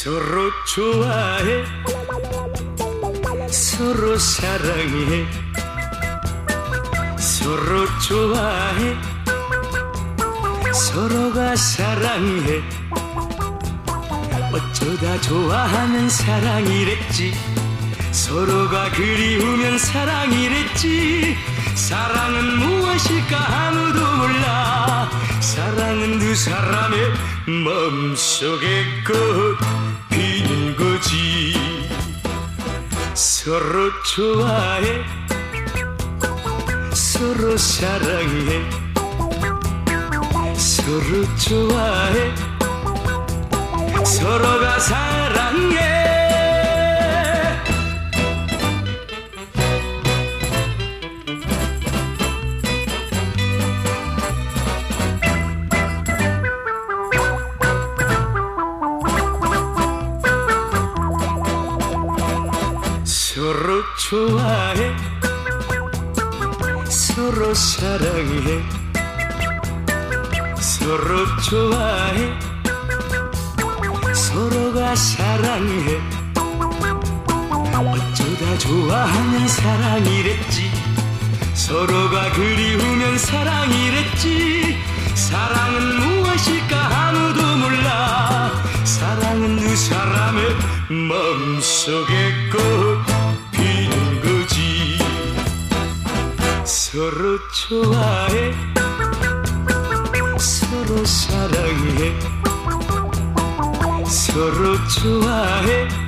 서로 좋아해 서로 사랑해 서로 좋아해 서로가 사랑해 어쩌다 좋아하면 사랑이랬지 서로가 그리우면 사랑이랬지 사랑은 무엇일까 아무도 몰라 사랑은 두 사람의 마음속에 꽃 피는 거지 서로 좋아해 서로 사랑해 서로 좋아해 서로가 사랑해 서로 좋아해 서로 사랑해 서로 좋아해 서로가 사랑해 어쩌다 좋아하면 사랑이랬지 서로가 그리우면 사랑이랬지 사랑은 무엇일까 아무도 몰라 사랑은 두 사람의 마음속에 꽃 피는 거지 서로 좋아해 서로 사랑해 서로 좋아해